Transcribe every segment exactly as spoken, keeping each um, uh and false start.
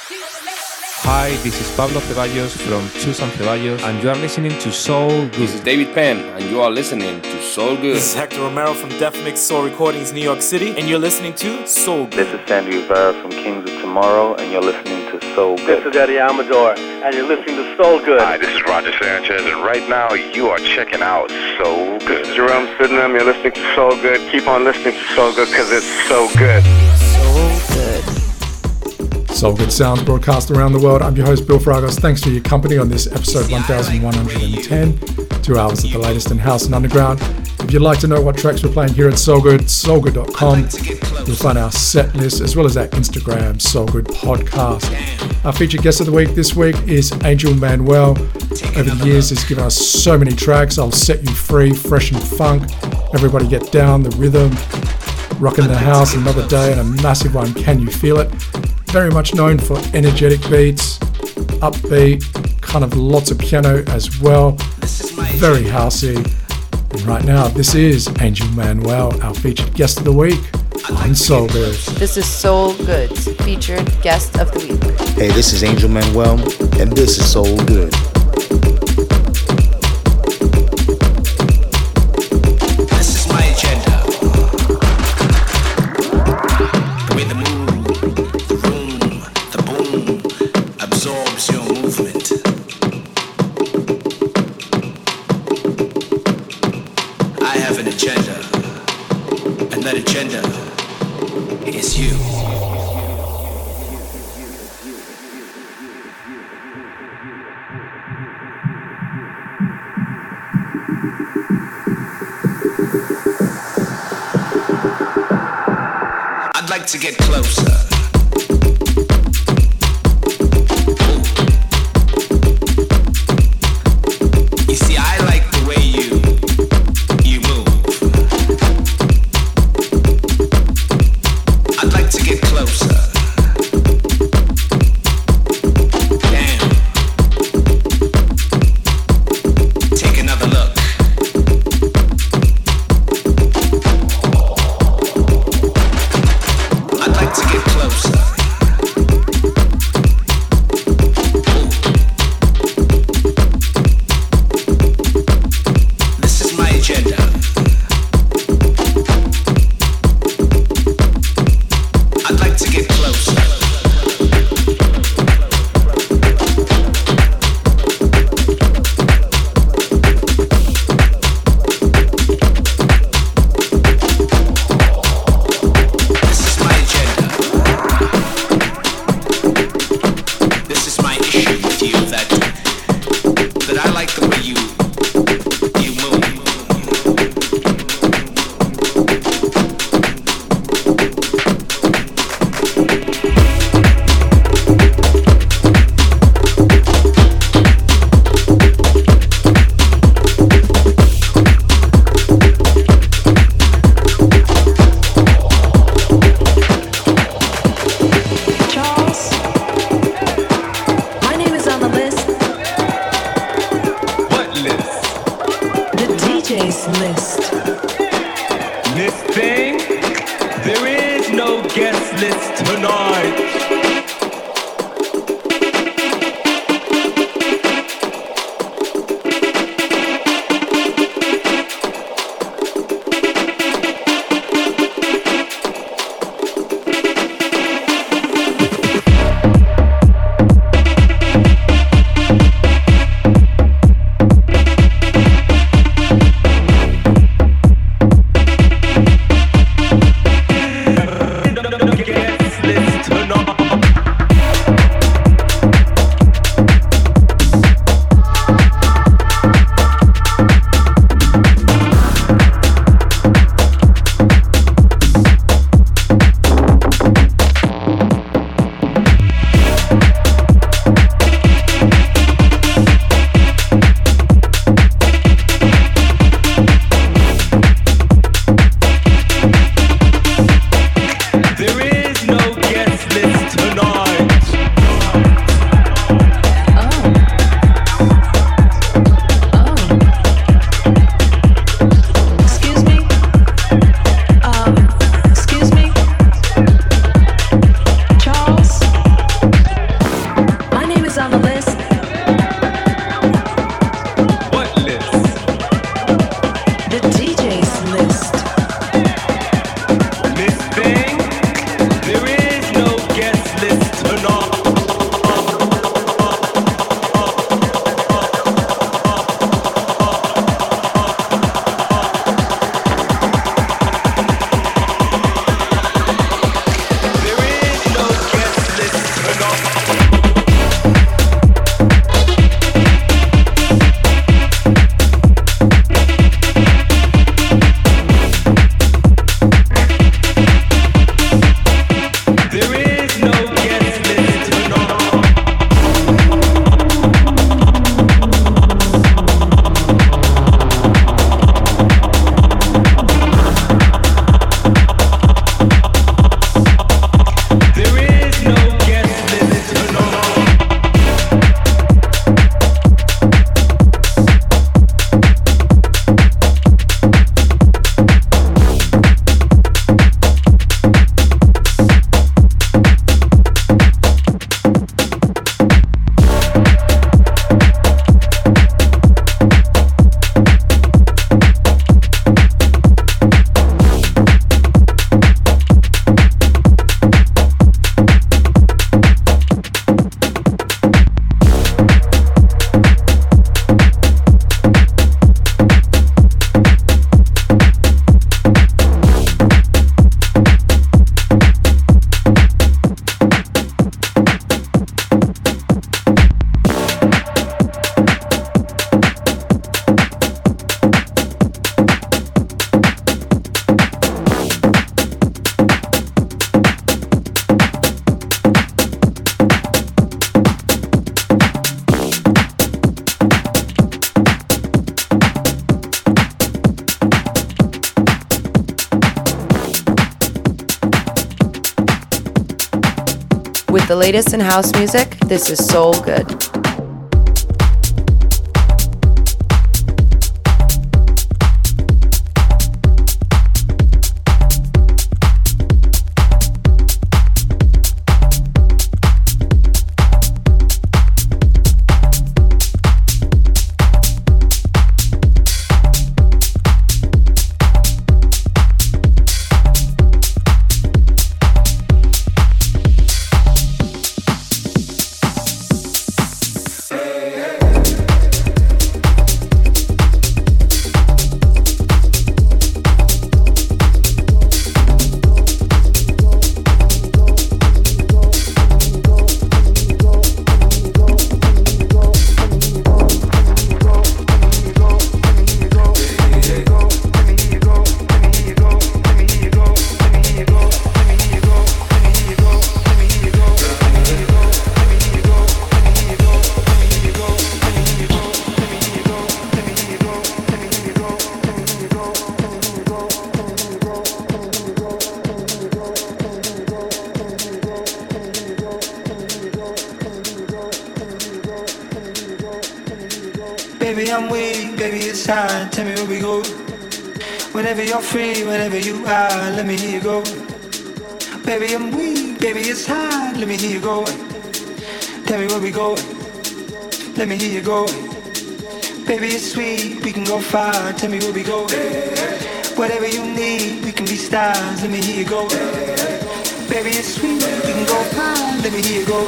Hi, this is Pablo Ceballos from Susan Ceballos, and you are listening to Soul Good. This is David Penn, and you are listening to Soul Good. This is Hector Romero from Def Mix Soul Recordings, New York City, and you're listening to Soul Good. This is Sandy Rivera from Kings of Tomorrow, and you're listening to Soul Good. This is Eddie Amador, and you're listening to Soul Good. Hi, this is Roger Sanchez, and right now you are checking out Soul Good. This is Jerome Sydenham, you're listening to Soul Good. Keep on listening to Soul Good, because it's so good. So good. Soul Good sounds broadcast around the world. I'm your host, Bill Fragos. Thanks for your company on this episode one thousand one hundred ten. Two hours of the latest in house and underground. If you'd like to know what tracks we're playing here at Soul Good, soul good dot com. You'll find our set list as well as our Instagram, Soul Good Podcast. Our featured guest of the week this week is Angel Manuel. Over the years, he's given us so many tracks. I'll Set You Free, Fresh and Funk, Everybody Get Down, The Rhythm, Rockin' the House, Another Day, and a massive one, Can You Feel It? Very much known for energetic beats, upbeat, kind of lots of piano as well. Very housey. And right now, this is Angel Manuel, our featured guest of the week on Soul Good. This is Soul Good's featured guest of the week. Hey, this is Angel Manuel, and this is Soul Good. To get closer. You see, I like the way you you move. I'd like to get closer. Damn. Take another look. To get close. With the latest in house music, this is Soul Good. Baby, I'm weak, baby, it's time. Tell me where we go. Whenever you're free, whenever you are, let me hear you go. Baby, I'm weak, baby, it's hard. Let me hear you go. Tell me where we go. Let me hear you go. Baby, it's sweet, we can go far. Tell me where we go. Whatever you need, we can be stars. Let me hear you go. Baby, it's sweet, we can go far. Let me hear you go.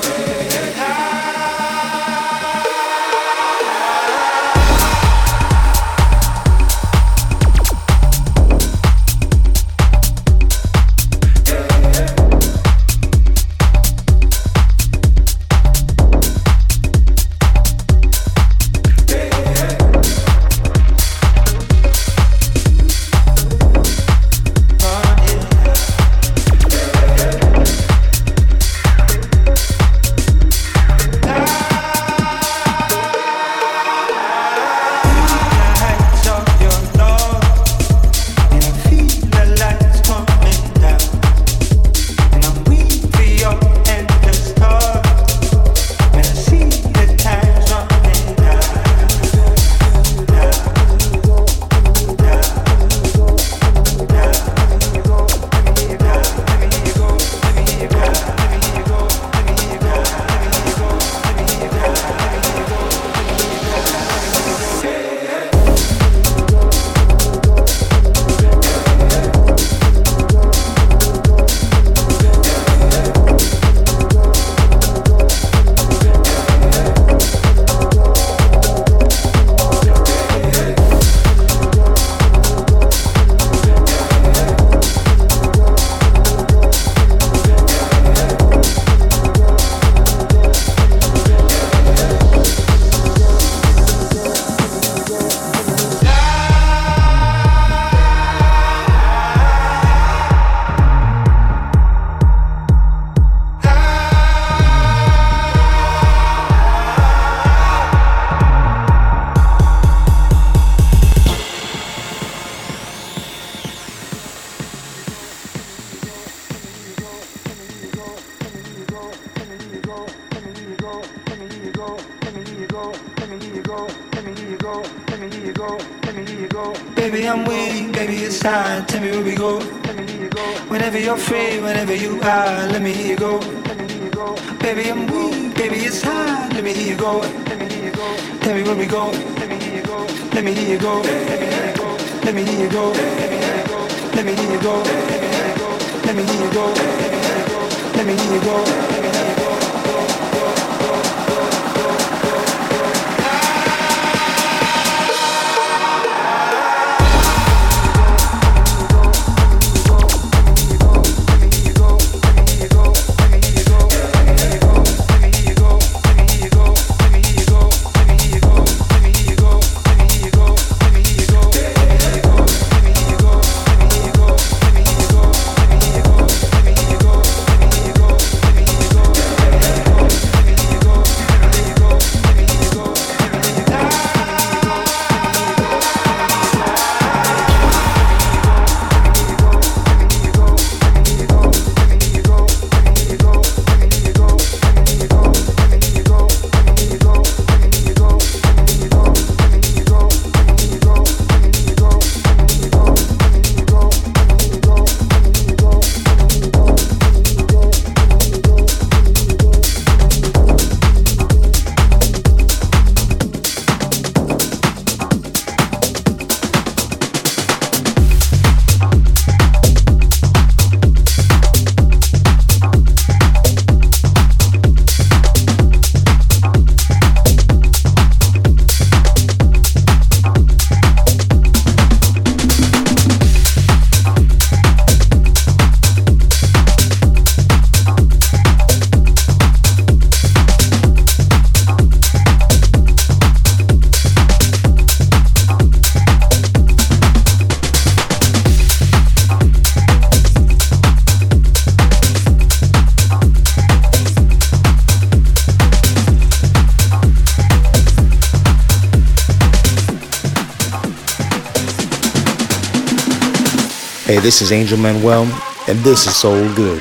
Baby, I'm weak, baby, it's time. Tell me where we go. Whenever you're free, whenever you are, let me hear you go. Baby, I'm weak, baby, it's hard. Let me hear you go. Tell me where we go. Let me hear you go. Let me hear you go. Let me hear you go. Let me hear you go. Let me hear you go. Let me hear you go. Hey, this is Angel Manuel, and this is Soul Good.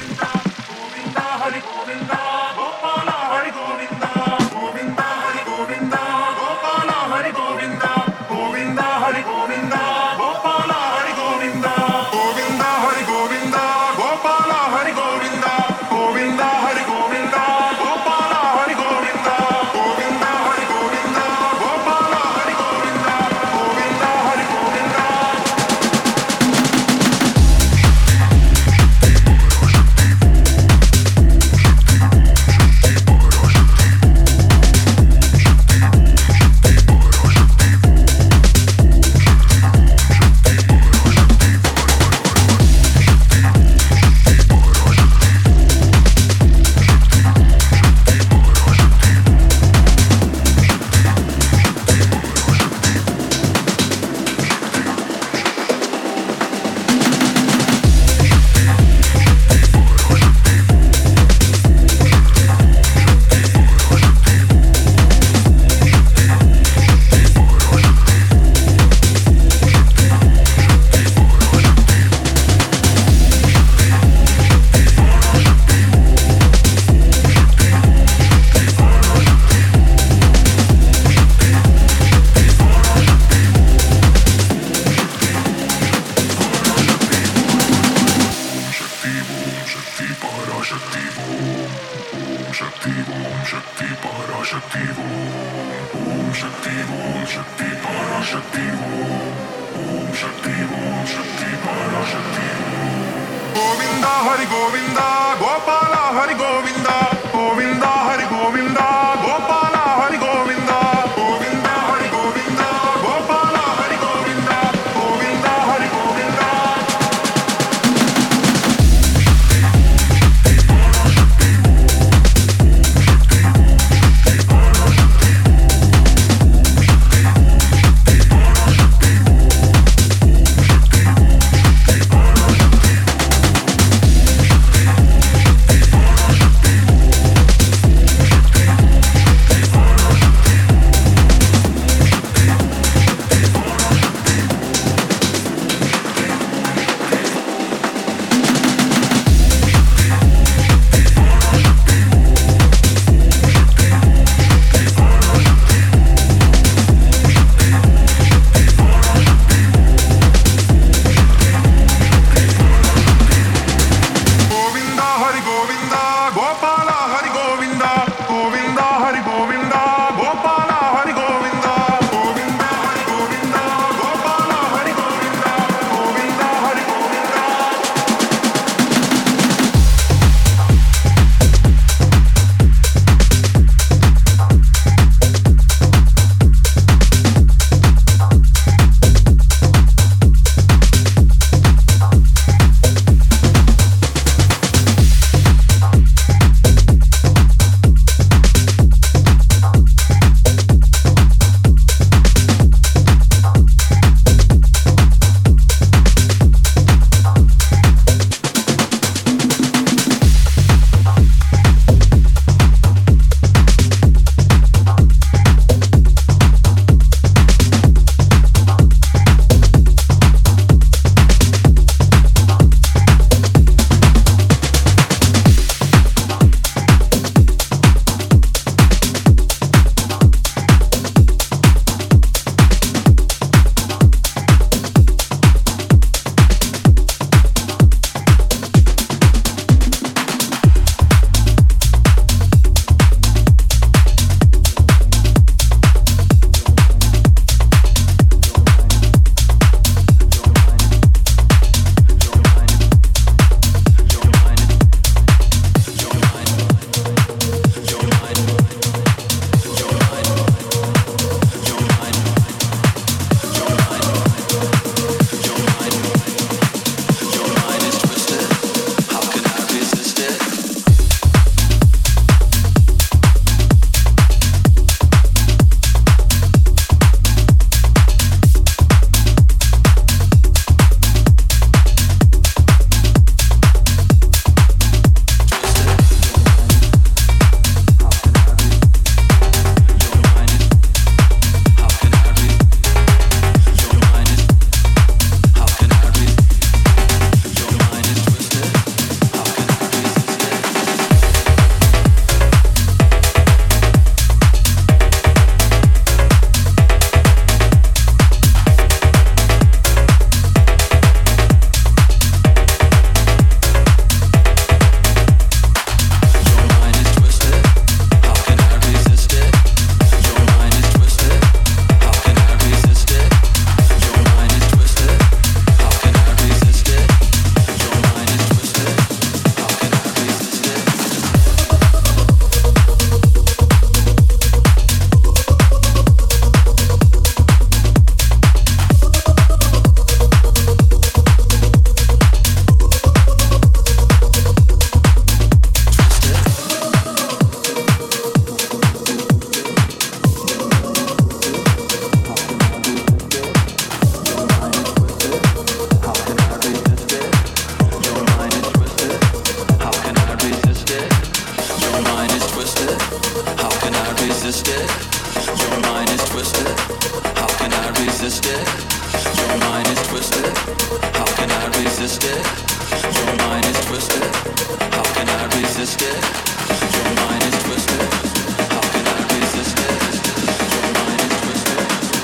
resist it? Your mind is twisted. How can I resist it? Your mind is twisted. How can I resist it? Your mind is twisted. How can I resist it? Your mind is twisted. How can I resist it? Your mind is twisted.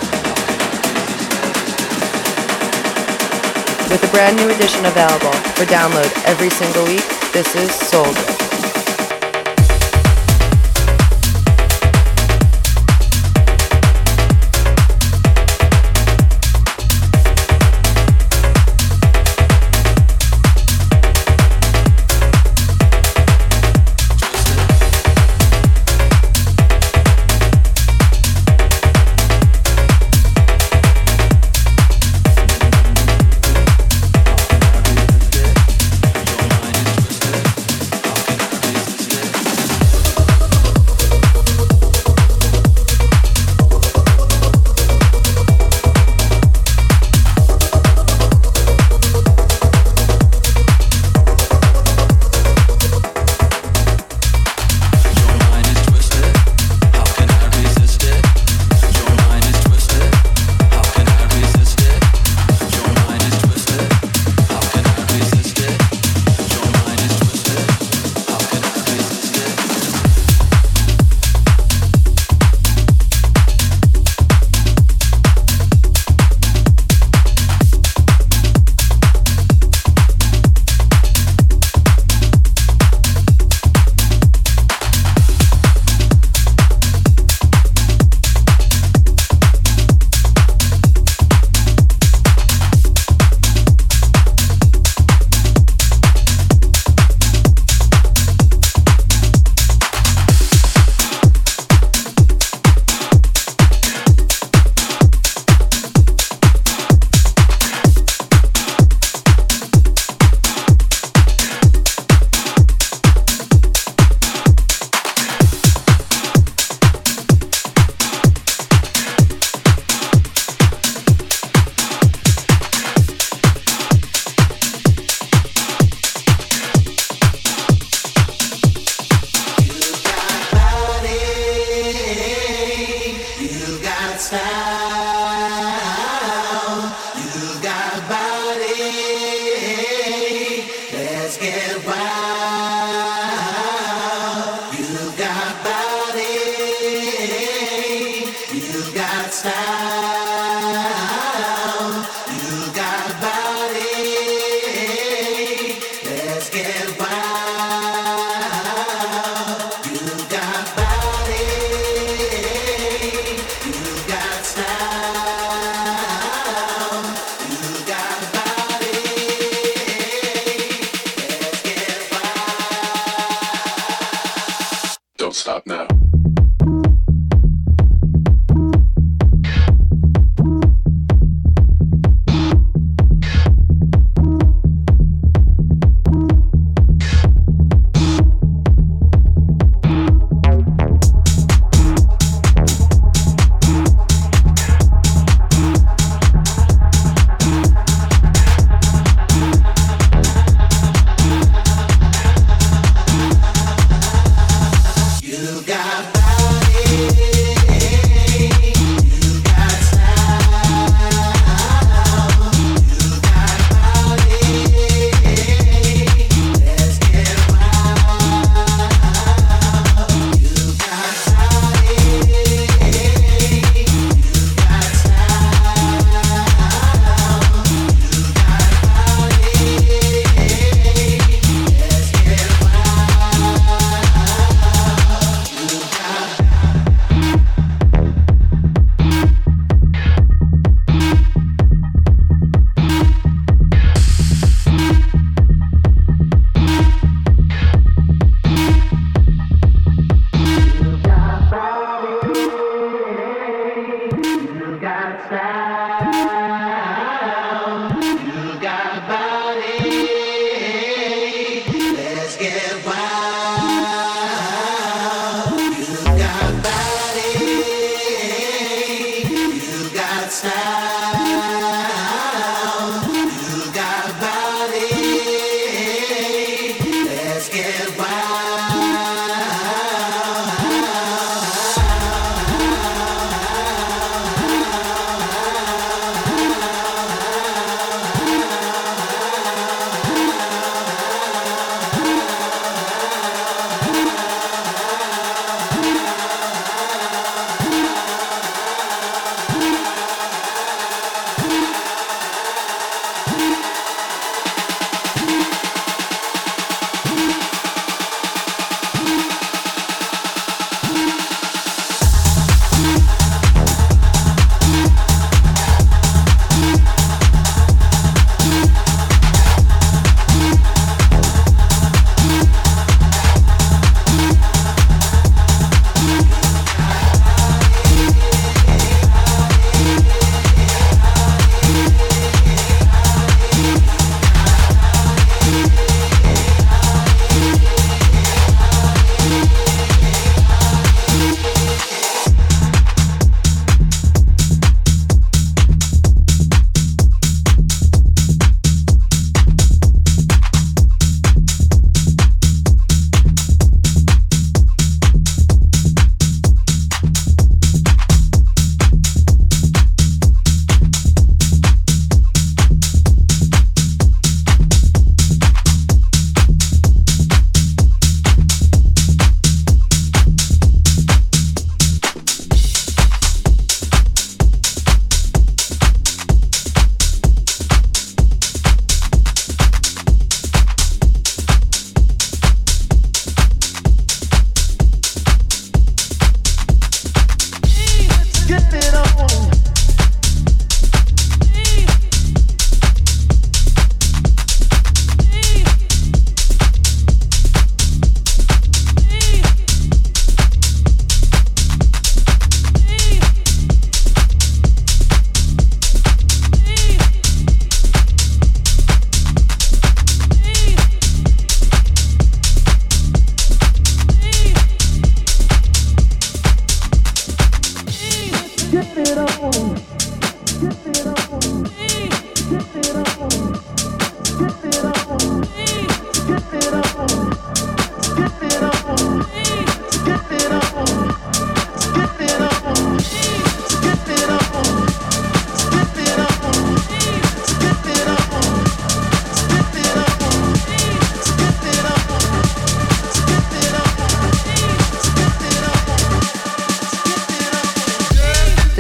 With a brand new edition available for download every single week, this is Soul Good. Stop now. You got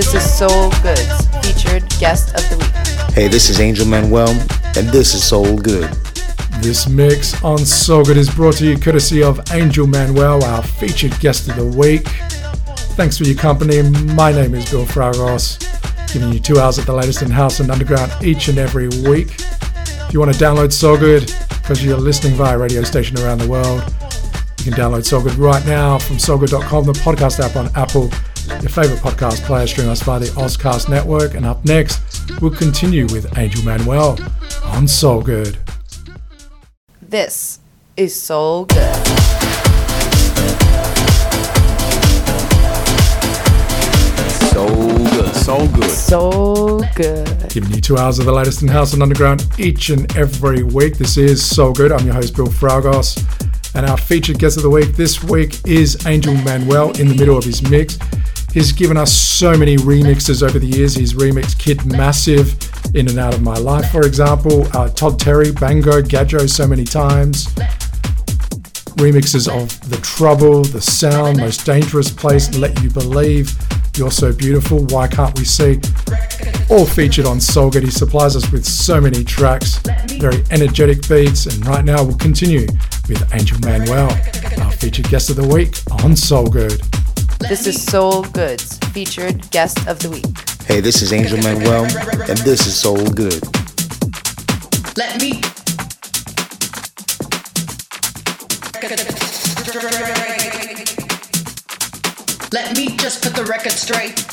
This is Soul Goods, featured guest of the week. Hey, this is Angel Manuel, and this is Soul Good. This mix on Soul Good is brought to you courtesy of Angel Manuel, our featured guest of the week. Thanks for your company. My name is Bill Fragos, giving you two hours of the latest in house and underground each and every week. If you want to download Soul Good, because you're listening via a radio station around the world, you can download Soul Good right now from soul good dot com, the podcast app on Apple, your favorite podcast player. Stream us via the Ozcast network. And up next, we'll continue with Angel Manuel on Soul Good. This is Soul Good. So good, so good. So good. Giving you two hours of the latest in house and underground each and every week. This is Soul Good. I'm your host, Bill Fragos. And our featured guest of the week this week is Angel Manuel in the middle of his mix. He's given us so many remixes over the years. He's remixed Kid Massive, In and Out of My Life, for example. Uh, Todd Terry, Bango, Gadjo so many times. Remixes of The Trouble, The Sound, Most Dangerous Place, Let You Believe, You're So Beautiful, Why Can't We See? All featured on Soul Good. He supplies us with so many tracks, very energetic beats, and right now we'll continue with Angel Manuel, our featured guest of the week on Soul Good. This is Soul Goods, featured guest of the week. Hey, this is Angel Manuel, and this is Soul Good. Let me Let me just put the record straight.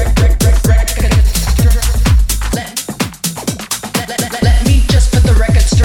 Record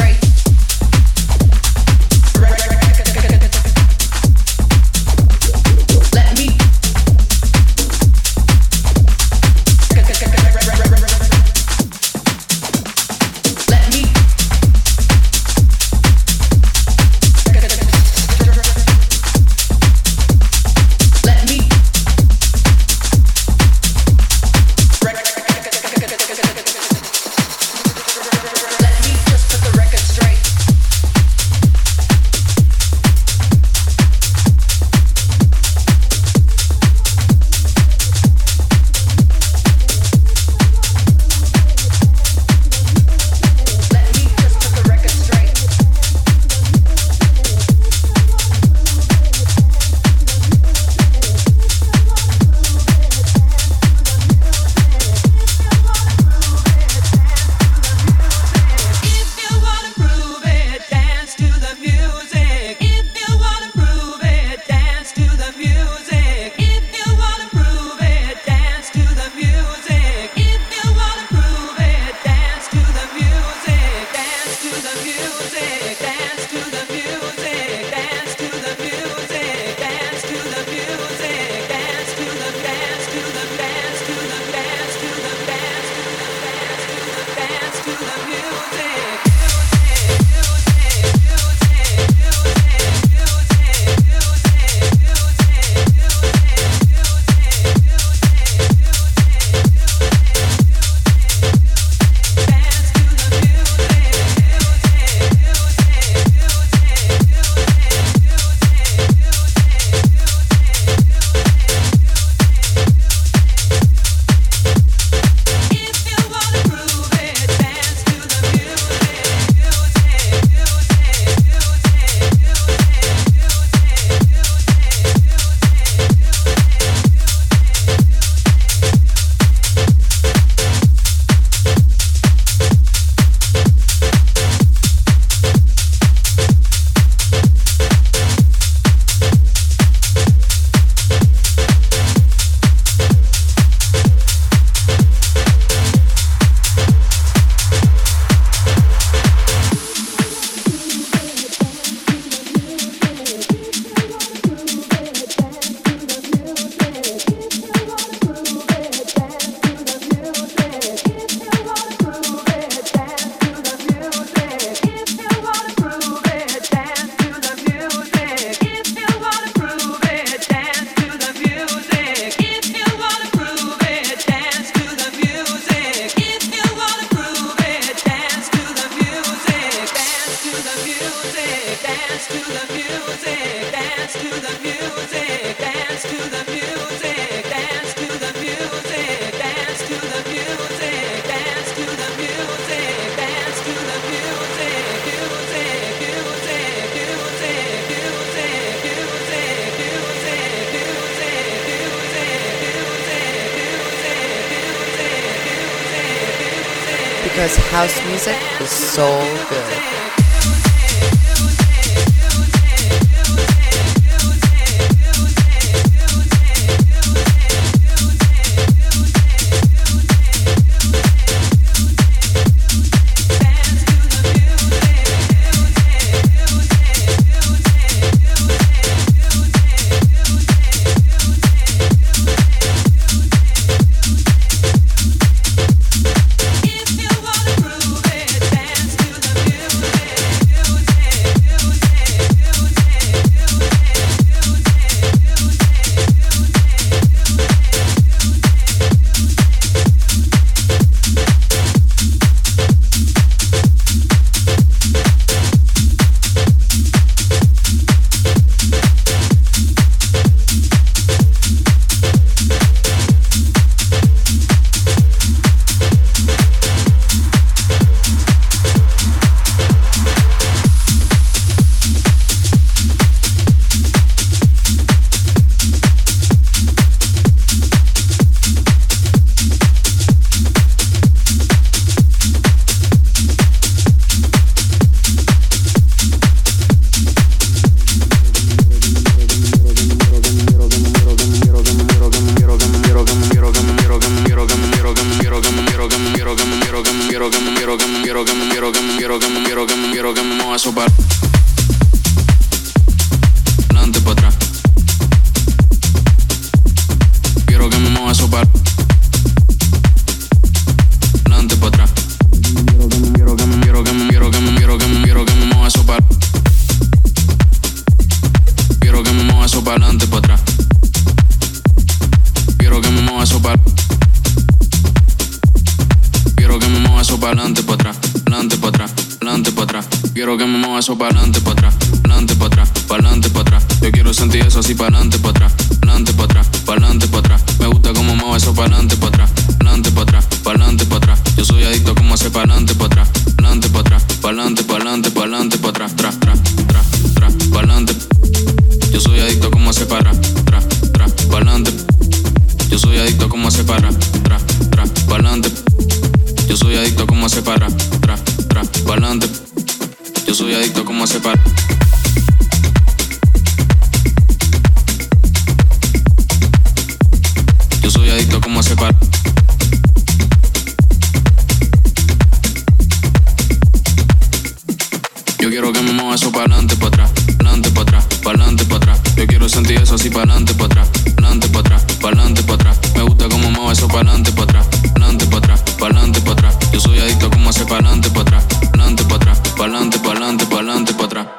because house music is so good. Eso para adelante, para atrás, adelante, para atrás, para adelante, para atrás. Yo quiero sentir eso así para adelante, para atrás, adelante, para atrás, para adelante, para atrás. Me gusta como mueve eso para adelante, para atrás, adelante, para atrás, para adelante, para atrás. Yo soy adicto como hacer para adelante, para atrás, adelante, para atrás, para adelante, para adelante, para adelante, para atrás, tras, tras, tras, tras, para adelante. Yo soy adicto como hacer para atrás, tras, para adelante. Yo soy adicto como hacer para atrás, tras, para adelante. Yo soy adicto como hacer para atrás, tras, para adelante. Yo soy adicto como hacer para. Yo soy adicto como hacer para. Yo quiero que me mueva eso para adelante, para atrás, adelante, para atrás, para adelante, para atrás. Yo quiero sentir eso así para adelante, para atrás, adelante, para atrás, para adelante, para atrás. Me gusta como mueve eso para adelante, para atrás, adelante, para atrás, para adelante, para atrás. Yo soy adicto como hacer para adelante, para atrás, adelante, para atrás, para adelante, para adelante, para adelante, para atrás.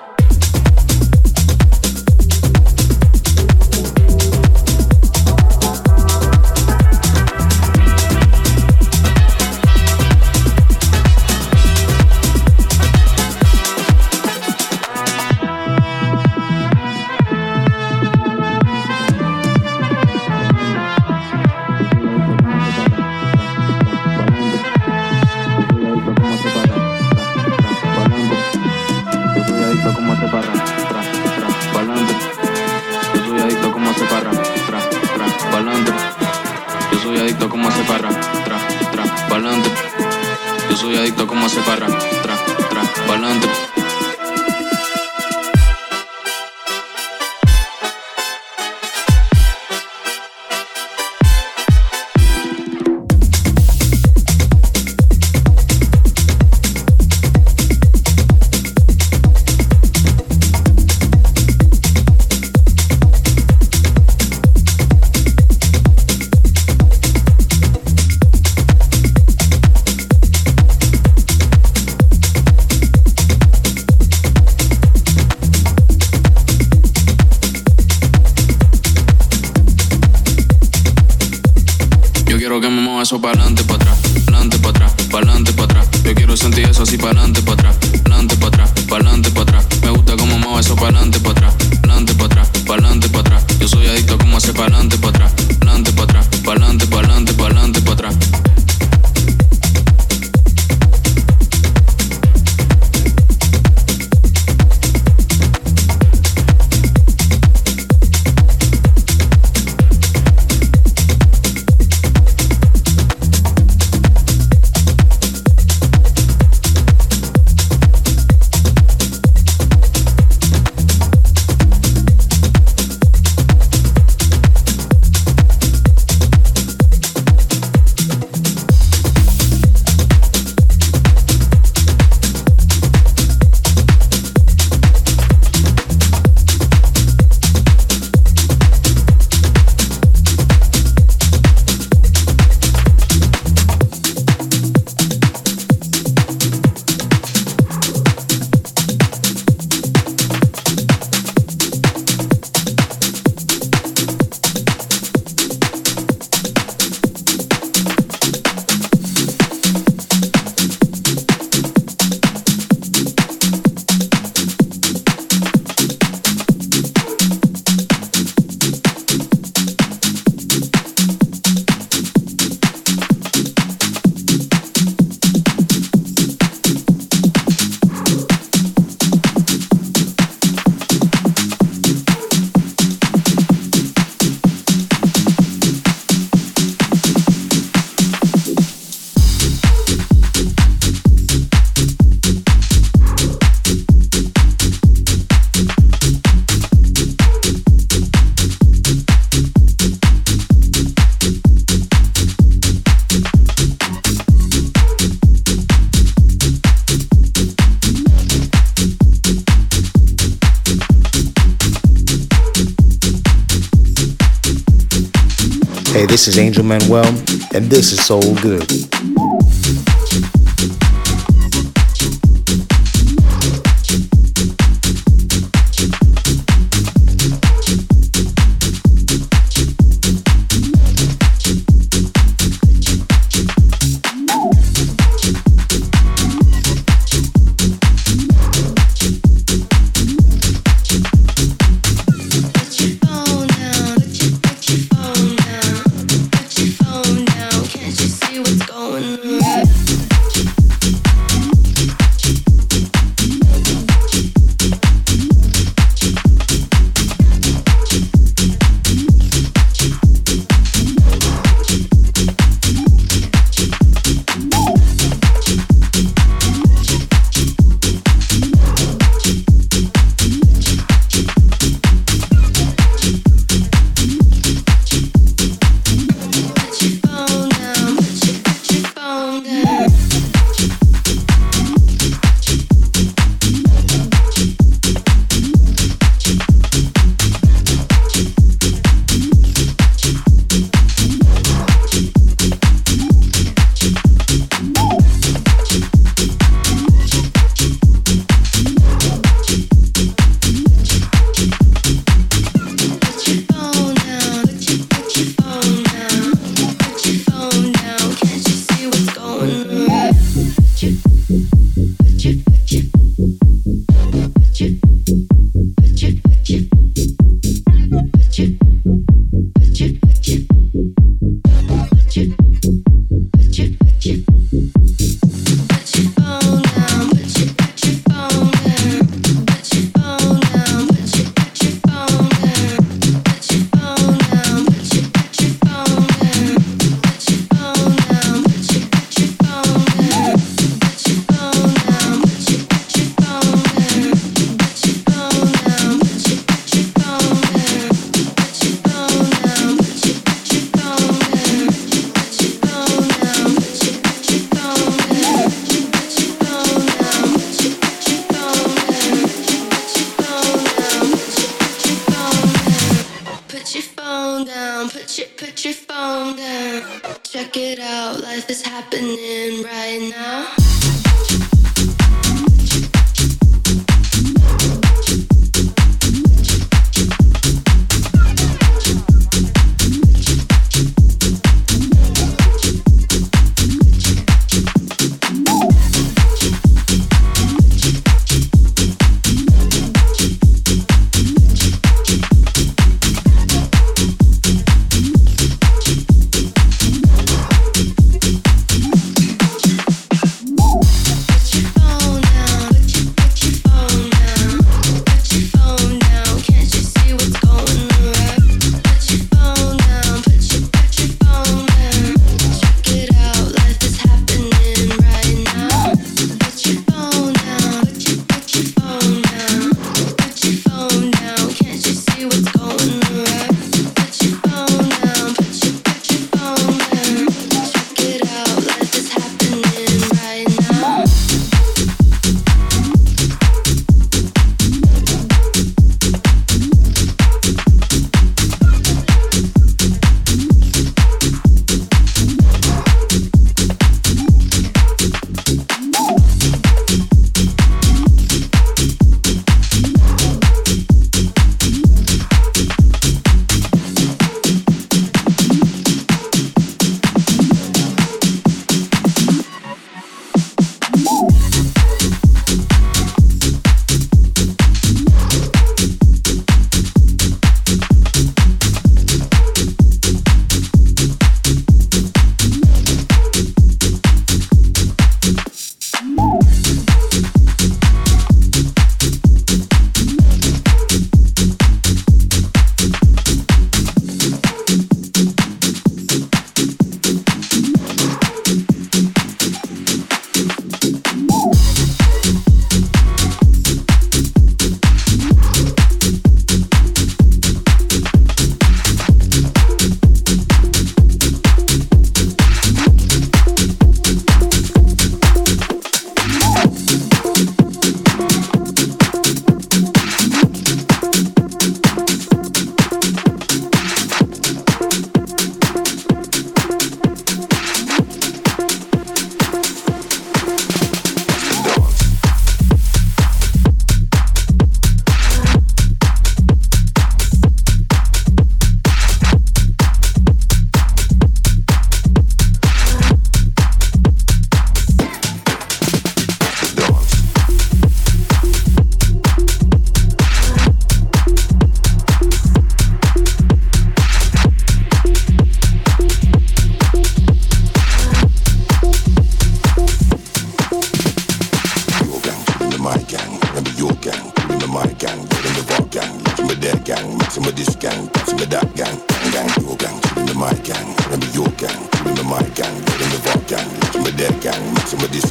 Eso para adelante, para atrás, adelante, para atrás, para adelante, para atrás. Yo quiero sentir eso así para adelante, para atrás, adelante, para atrás, para adelante, para atrás. Me gusta como mueve eso para adelante, para atrás, adelante, para atrás, para adelante, para atrás. Yo soy adicto como hacer para adelante, para atrás, adelante, para atrás, para adelante, para adelante, para adelante, para atrás. Hey, this is Angel Manuel, and this is Soul Good.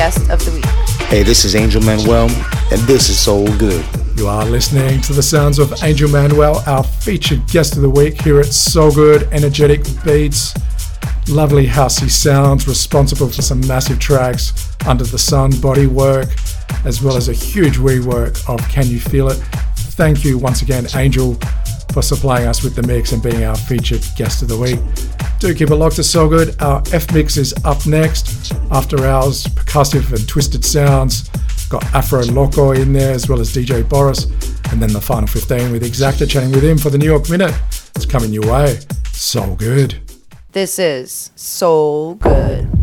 guest of the week. Hey, this is Angel Manuel, and this is So Good. You are listening to the sounds of Angel Manuel, our featured guest of the week here at So Good. Energetic beats, lovely housey sounds, responsible for some massive tracks, Under the Sun, Body Work, as well as a huge rework of Can You Feel It. Thank you once again, Angel, for supplying us with the mix and being our featured guest of the week. Do keep it locked to So Good. Our F-Mix is up next. After hours, percussive and twisted sounds. Got Afro Loco in there, as well as D J Boris. And then the final fifteen with Exacta, chatting with him for the New York Minute. It's coming your way. So Good. This is So Good.